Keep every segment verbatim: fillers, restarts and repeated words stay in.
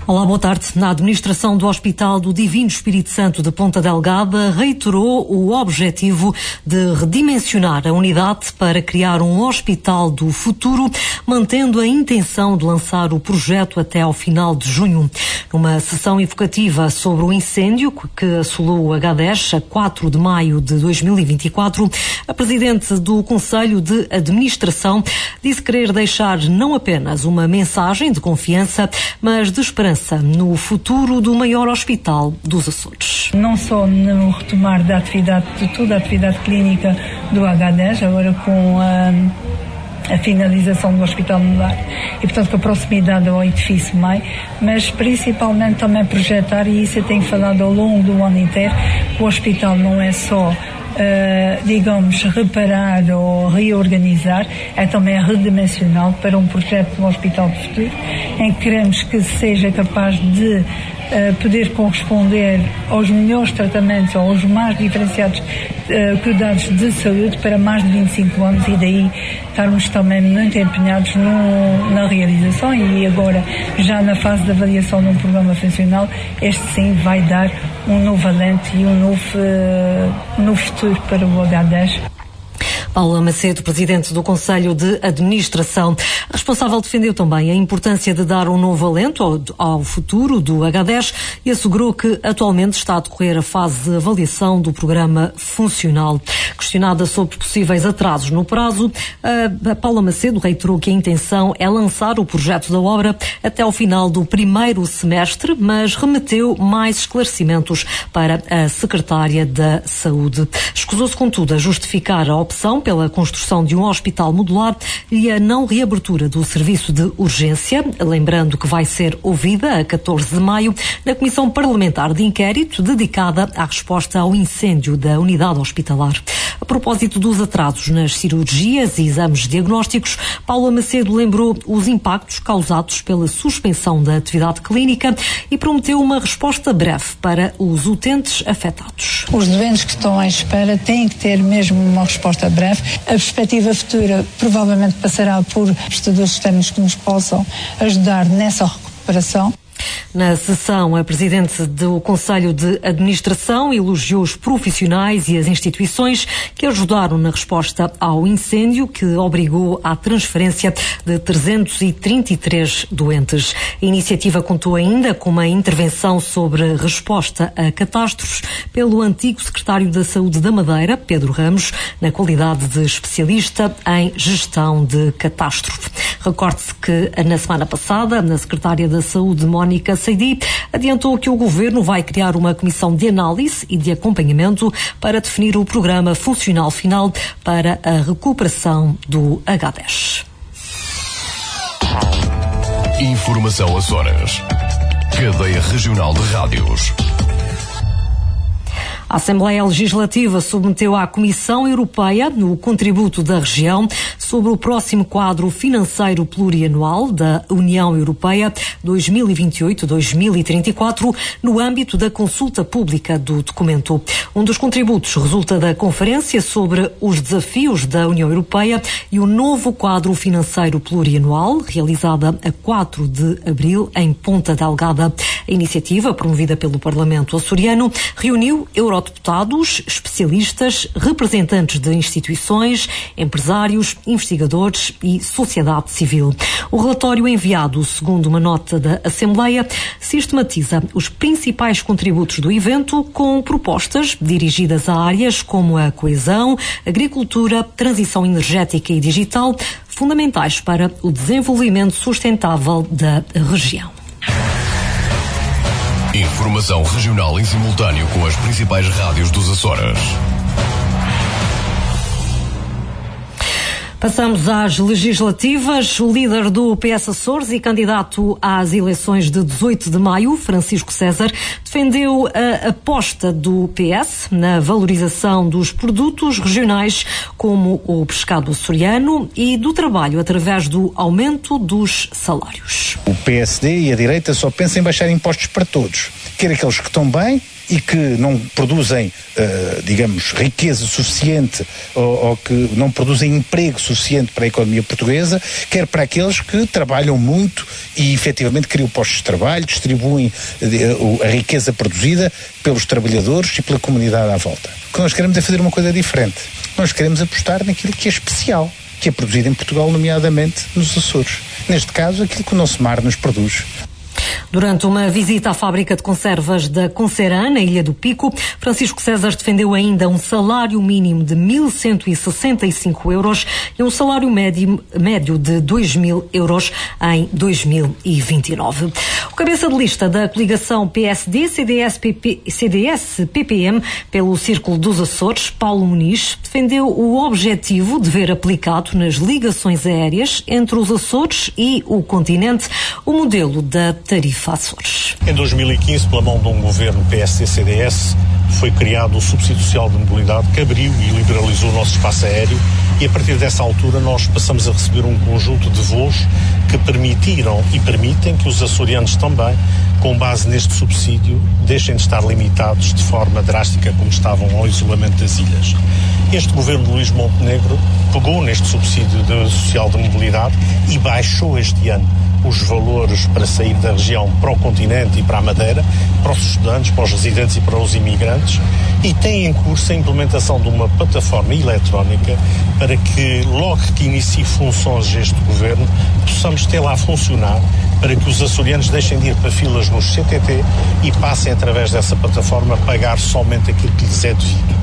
Olá, boa tarde. Na administração do Hospital do Divino Espírito Santo de Ponta Delgada reiterou o objetivo de redimensionar a unidade para criar um hospital do futuro, mantendo a intenção de lançar o projeto até ao final de junho. Numa sessão evocativa sobre o incêndio que assolou o agá dez a quatro de maio de dois mil e vinte e quatro, a presidente do Conselho de Administração disse querer deixar não apenas uma mensagem de confiança, mas de esperança no futuro do maior hospital dos Açores. Não só no retomar da atividade, de toda a atividade clínica do agá dez, agora com a, a finalização do Hospital Modular e, portanto, com a proximidade ao edifício mãe, mas principalmente também projetar, e isso eu tenho falado ao longo do ano inteiro, o hospital não é só Uh, digamos, reparar ou reorganizar, é também redimensional para um projeto de um hospital de futuro, em que queremos que seja capaz de uh, poder corresponder aos melhores tratamentos, ou aos mais diferenciados uh, cuidados de saúde para mais de vinte e cinco anos, e daí estarmos também muito empenhados no, na realização, e agora já na fase de avaliação de um programa funcional. Este sim vai dar um novo alento e um novo, uh, um novo futuro para o agá dez. Paula Macedo, presidente do Conselho de Administração. A responsável defendeu também a importância de dar um novo alento ao, ao futuro do agá dez e assegurou que atualmente está a decorrer a fase de avaliação do programa funcional. Questionada sobre possíveis atrasos no prazo, a Paula Macedo reiterou que a intenção é lançar o projeto da obra até ao final do primeiro semestre, mas remeteu mais esclarecimentos para a secretária da Saúde. Escusou-se, contudo, a justificar a opção pela construção de um hospital modular e a não reabertura do serviço de urgência, lembrando que vai ser ouvida a catorze de maio na Comissão Parlamentar de Inquérito dedicada à resposta ao incêndio da unidade hospitalar. A propósito dos atrasos nas cirurgias e exames diagnósticos, Paula Macedo lembrou os impactos causados pela suspensão da atividade clínica e prometeu uma resposta breve para os utentes afetados. Os doentes que estão à espera têm que ter mesmo uma resposta breve. A perspectiva futura provavelmente passará por prestadores externos que nos possam ajudar nessa recuperação. Na sessão, a presidente do Conselho de Administração elogiou os profissionais e as instituições que ajudaram na resposta ao incêndio que obrigou à transferência de trezentos e trinta e três doentes. A iniciativa contou ainda com uma intervenção sobre resposta a catástrofes pelo antigo secretário da Saúde da Madeira, Pedro Ramos, na qualidade de especialista em gestão de catástrofe. Recorde-se que na semana passada, a secretária da Saúde, Mónica Seidi, adiantou que o Governo vai criar uma comissão de análise e de acompanhamento para definir o programa funcional final para a recuperação do agá dez. Informação Açores. Cadeia Regional de Rádios. A Assembleia Legislativa submeteu à Comissão Europeia o contributo da região sobre o próximo quadro financeiro plurianual da União Europeia dois mil e vinte e oito a dois mil e trinta e quatro no âmbito da consulta pública do documento. Um dos contributos resulta da Conferência sobre os Desafios da União Europeia e o novo quadro financeiro plurianual, realizada a quatro de abril em Ponta Delgada. A iniciativa, promovida pelo Parlamento açoriano, reuniu eurodeputados, especialistas, representantes de instituições, empresários, investigadores e sociedade civil. O relatório enviado, segundo uma nota da Assembleia, sistematiza os principais contributos do evento com propostas dirigidas a áreas como a coesão, agricultura, transição energética e digital, fundamentais para o desenvolvimento sustentável da região. Informação regional em simultâneo com as principais rádios dos Açores. Passamos às legislativas. O líder do P S Açores e candidato às eleições de dezoito de maio, Francisco César, defendeu a aposta do P S na valorização dos produtos regionais como o pescado açoriano e do trabalho através do aumento dos salários. O P S D e a direita só pensam em baixar impostos para todos, quer aqueles que estão bem, e que não produzem, uh, digamos, riqueza suficiente ou, ou que não produzem emprego suficiente para a economia portuguesa, quer para aqueles que trabalham muito e efetivamente criam postos de trabalho, distribuem uh, a riqueza produzida pelos trabalhadores e pela comunidade à volta. O que nós queremos é fazer uma coisa diferente. Nós queremos apostar naquilo que é especial, que é produzido em Portugal, nomeadamente nos Açores. Neste caso, aquilo que o nosso mar nos produz. Durante uma visita à fábrica de conservas da Conceran, na Ilha do Pico, Francisco César defendeu ainda um salário mínimo de mil cento e sessenta e cinco euros e um salário médio, médio de dois mil euros em dois mil e vinte e nove. O cabeça de lista da coligação P S D C D S P P M pelo Círculo dos Açores, Paulo Muniz, defendeu o objetivo de ver aplicado nas ligações aéreas entre os Açores e o continente o modelo da tarifa Açores. Em dois mil e quinze, pela mão de um governo P S D C D S, foi criado o Subsídio Social de Mobilidade que abriu e liberalizou o nosso espaço aéreo, e a partir dessa altura nós passamos a receber um conjunto de voos que permitiram e permitem que os açorianos também, com base neste subsídio, deixem de estar limitados de forma drástica como estavam ao isolamento das ilhas. Este governo de Luís Montenegro pegou neste subsídio de social de mobilidade e baixou este ano os valores para sair da região para o continente e para a Madeira, para os estudantes, para os residentes e para os imigrantes, e tem em curso a implementação de uma plataforma eletrónica para que, logo que inicie funções este governo, possamos tê-la a funcionar para que os açorianos deixem de ir para filas nos C T T e passem, através dessa plataforma, a pagar somente aquilo que lhes é devido.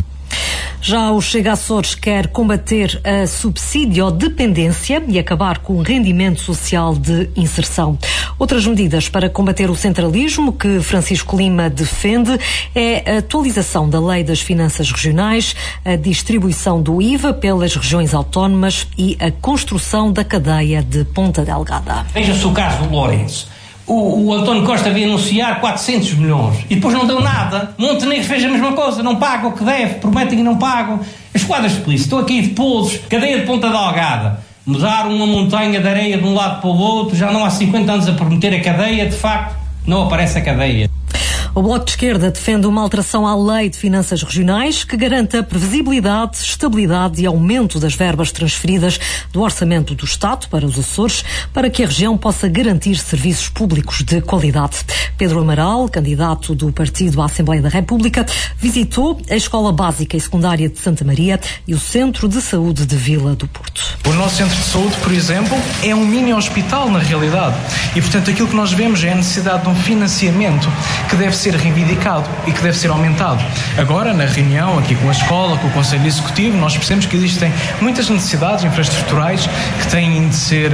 Já o Chega Açores quer combater a subsídio-dependência e acabar com o rendimento social de inserção. Outras medidas para combater o centralismo que Francisco Lima defende é a atualização da Lei das Finanças Regionais, a distribuição do I V A pelas regiões autónomas e a construção da cadeia de Ponta Delgada. Veja-se o caso do Lourenço. O, o António Costa veio anunciar quatrocentos milhões e depois não deu nada. Montenegro fez a mesma coisa, não paga o que deve, prometem que não pagam. As quadras de polícia, estou aqui de Poços, cadeia de Ponta Delgada. Mudaram uma montanha de areia de um lado para o outro, já não há cinquenta anos a prometer a cadeia, de facto, não aparece a cadeia. O Bloco de Esquerda defende uma alteração à Lei de Finanças Regionais que garanta previsibilidade, estabilidade e aumento das verbas transferidas do orçamento do Estado para os Açores, para que a região possa garantir serviços públicos de qualidade. Pedro Amaral, candidato do partido à Assembleia da República, visitou a Escola Básica e Secundária de Santa Maria e o Centro de Saúde de Vila do Porto. O nosso Centro de Saúde, por exemplo, é um mini-hospital na realidade e, portanto, aquilo que nós vemos é a necessidade de um financiamento que deve ser reivindicado e que deve ser aumentado. Agora, na reunião aqui com a escola, com o Conselho Executivo, nós percebemos que existem muitas necessidades infraestruturais que têm de ser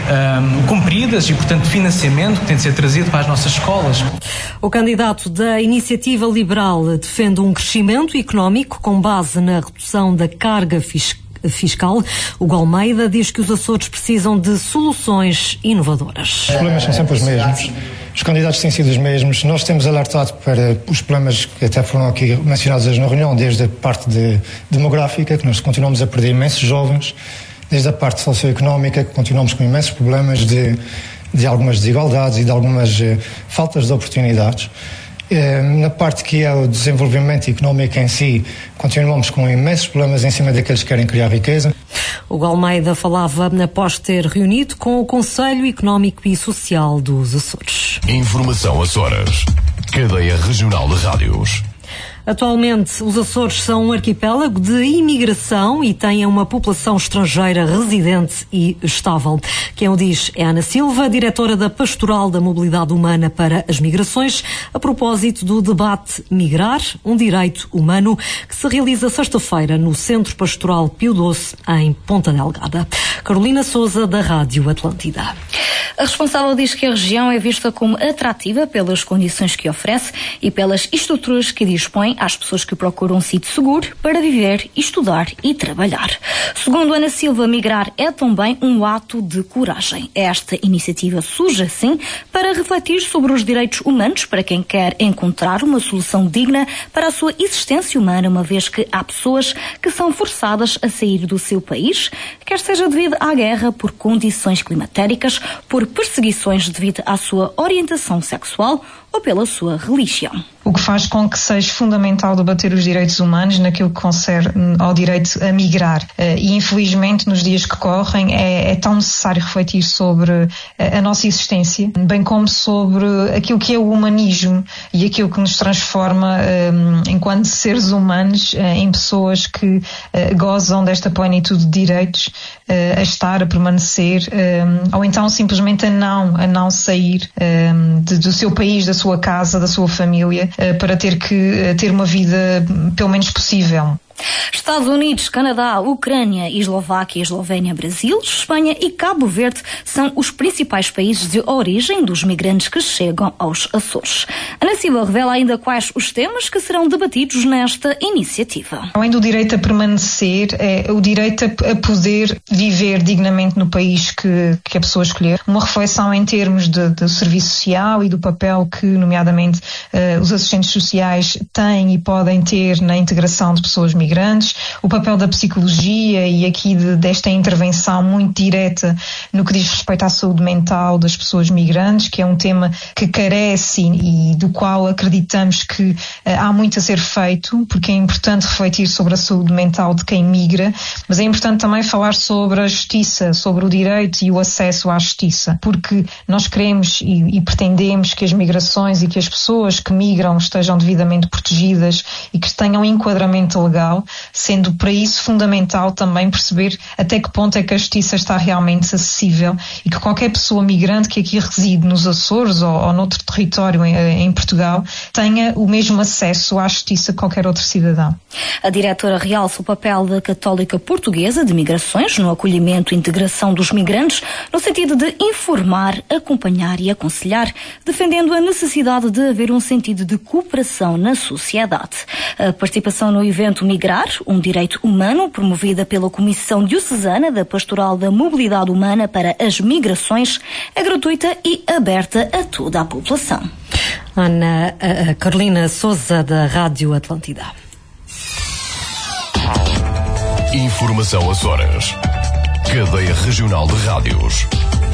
um, cumpridas e, portanto, financiamento que tem de ser trazido para as nossas escolas. O candidato da Iniciativa Liberal defende um crescimento económico com base na redução da carga fiscal. fiscal. O Almeida diz que os Açores precisam de soluções inovadoras. Os problemas são sempre os mesmos. Os candidatos têm sido os mesmos. Nós temos alertado para os problemas que até foram aqui mencionados hoje na reunião, desde a parte de demográfica, que nós continuamos a perder imensos jovens, desde a parte socioeconómica, que continuamos com imensos problemas de, de algumas desigualdades e de algumas uh, faltas de oportunidades. Na parte que é o desenvolvimento económico em si, continuamos com imensos problemas em cima daqueles que querem criar riqueza. O Almeida falava após ter reunido com o Conselho Económico e Social dos Açores. Informação Açores. Cadeia Regional de Rádios. Atualmente, os Açores são um arquipélago de imigração e têm uma população estrangeira residente e estável. Quem o diz é Ana Silva, diretora da Pastoral da Mobilidade Humana para as Migrações, a propósito do debate Migrar, um direito humano, que se realiza sexta-feira no Centro Pastoral Pio doze, em Ponta Delgada. Carolina Sousa, da Rádio Atlântida. A responsável diz que a região é vista como atrativa pelas condições que oferece e pelas estruturas que dispõe, às pessoas que procuram um sítio seguro para viver, estudar e trabalhar. Segundo Ana Silva, migrar é também um ato de coragem. Esta iniciativa surge, assim, para refletir sobre os direitos humanos para quem quer encontrar uma solução digna para a sua existência humana, uma vez que há pessoas que são forçadas a sair do seu país, quer seja devido à guerra, por condições climatéricas, por perseguições devido à sua orientação sexual ou pela sua religião. O que faz com que seja fundamental debater os direitos humanos naquilo que concerne ao direito a migrar. E, infelizmente, nos dias que correm, é, é tão necessário refletir sobre a, a nossa existência, bem como sobre aquilo que é o humanismo e aquilo que nos transforma um, enquanto seres humanos uh, em pessoas que uh, gozam desta plenitude de direitos uh, a estar, a permanecer, um, ou então simplesmente a não, a não sair um, de, do seu país, da sua casa, da sua família, para ter que ter uma vida pelo menos possível. Estados Unidos, Canadá, Ucrânia, Eslováquia, Eslovénia, Brasil, Espanha e Cabo Verde são os principais países de origem dos migrantes que chegam aos Açores. Ana Silva revela ainda quais os temas que serão debatidos nesta iniciativa. Além do direito a permanecer, é o direito a poder viver dignamente no país que, que a pessoa escolher. Uma reflexão em termos de, de serviço social e do papel que, nomeadamente, uh, os assistentes sociais têm e podem ter na integração de pessoas migrantes. Migrantes, o papel da psicologia e aqui de, desta intervenção muito direta no que diz respeito à saúde mental das pessoas migrantes, que é um tema que carece e, e do qual acreditamos que uh, há muito a ser feito, porque é importante refletir sobre a saúde mental de quem migra, mas é importante também falar sobre a justiça, sobre o direito e o acesso à justiça, porque nós queremos e, e pretendemos que as migrações e que as pessoas que migram estejam devidamente protegidas e que tenham enquadramento legal, sendo para isso fundamental também perceber até que ponto é que a justiça está realmente acessível e que qualquer pessoa migrante que aqui reside nos Açores ou, ou noutro território em, em Portugal tenha o mesmo acesso à justiça que qualquer outro cidadão. A diretora realça o papel da Católica Portuguesa de Migrações no acolhimento e integração dos migrantes, no sentido de informar, acompanhar e aconselhar, defendendo a necessidade de haver um sentido de cooperação na sociedade. A participação no evento Migrar, um direito humano, promovida pela Comissão Diocesana da Pastoral da Mobilidade Humana para as Migrações, é gratuita e aberta a toda a população. Ana a, a Carolina Souza, da Rádio Atlântida. Informação Açores. Cadeia Regional de Rádios.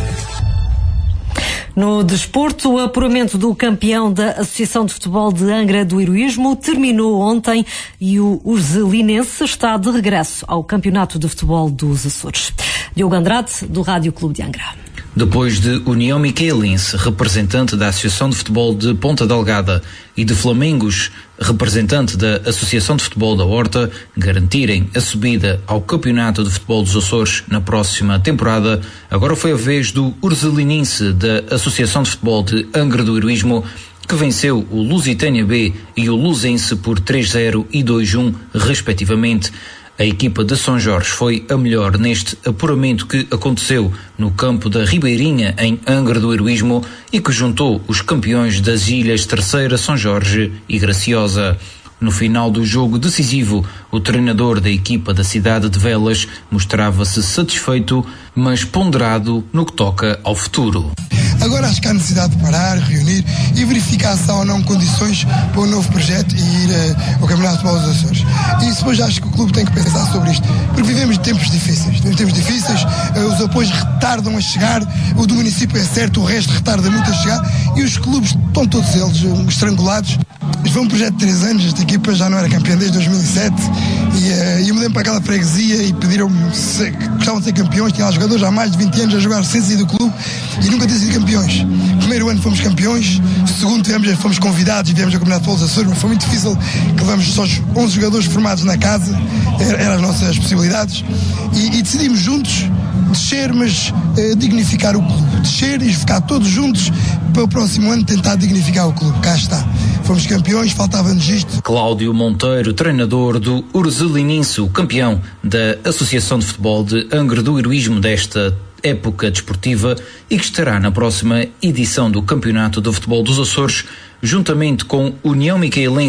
No desporto, o apuramento do campeão da Associação de Futebol de Angra do Heroísmo terminou ontem e o urzelinense está de regresso ao Campeonato de Futebol dos Açores. Diogo Andrade, do Rádio Clube de Angra. Depois de União Micaelense, representante da Associação de Futebol de Ponta Delgada, e de Flamengos, representante da Associação de Futebol da Horta, garantirem a subida ao Campeonato de Futebol dos Açores na próxima temporada, agora foi a vez do urzelinense da Associação de Futebol de Angra do Heroísmo, que venceu o Lusitânia B e o Lusense por três zero e dois um, respectivamente. A equipa de São Jorge foi a melhor neste apuramento que aconteceu no campo da Ribeirinha, em Angra do Heroísmo, e que juntou os campeões das Ilhas Terceira, São Jorge e Graciosa. No final do jogo decisivo, o treinador da equipa da cidade de Velas mostrava-se satisfeito, mas ponderado no que toca ao futuro. Agora acho que há necessidade de parar, reunir e verificar se há ou não condições para um novo projeto e ir uh, ao Campeonato de Futebol dos Açores. E depois acho que o clube tem que pensar sobre isto, porque vivemos tempos difíceis. Vivemos tempos difíceis, uh, os apoios retardam a chegar, o do município é certo, o resto retarda muito a chegar e os clubes estão todos eles uh, estrangulados. Isto foi um projeto de três anos, esta equipa já não era campeã desde dois mil e sete e uh, eu me lembro para aquela freguesia e pediram-me se gostavam de ser campeões, tinha lá jogadores há mais de vinte anos a jogar sem sair do clube e nunca ter sido campeões. Primeiro ano fomos campeões, segundo tivemos, fomos convidados e viemos ao Campeonato de Futebol dos Açores, mas foi muito difícil, que levamos só onze jogadores formados na casa, eram as nossas possibilidades, e, e decidimos juntos descer, mas eh, dignificar o clube, descer e ficar todos juntos para o próximo ano tentar dignificar o clube. Cá está. Fomos campeões, faltava-nos isto. Cláudio Monteiro, treinador do Urzelinense, o campeão da Associação de Futebol de Angra do Heroísmo desta época desportiva e que estará na próxima edição do Campeonato de Futebol dos Açores, juntamente com União Micaelense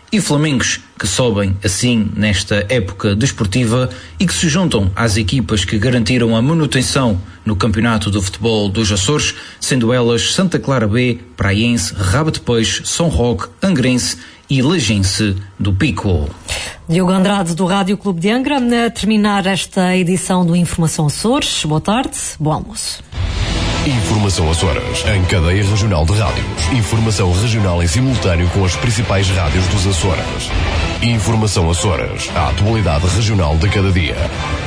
e Flamengos, que sobem assim nesta época desportiva e que se juntam às equipas que garantiram a manutenção no Campeonato do Futebol dos Açores, sendo elas Santa Clara B, Praiense, Rabo de Peixe, São Roque, Angrense e Lagense do Pico. Diogo Andrade, do Rádio Clube de Angra, a terminar esta edição do Informação Açores. Boa tarde, bom almoço. Informação Açores, em cadeia regional de rádios. Informação regional em simultâneo com as principais rádios dos Açores. Informação Açores, a atualidade regional de cada dia.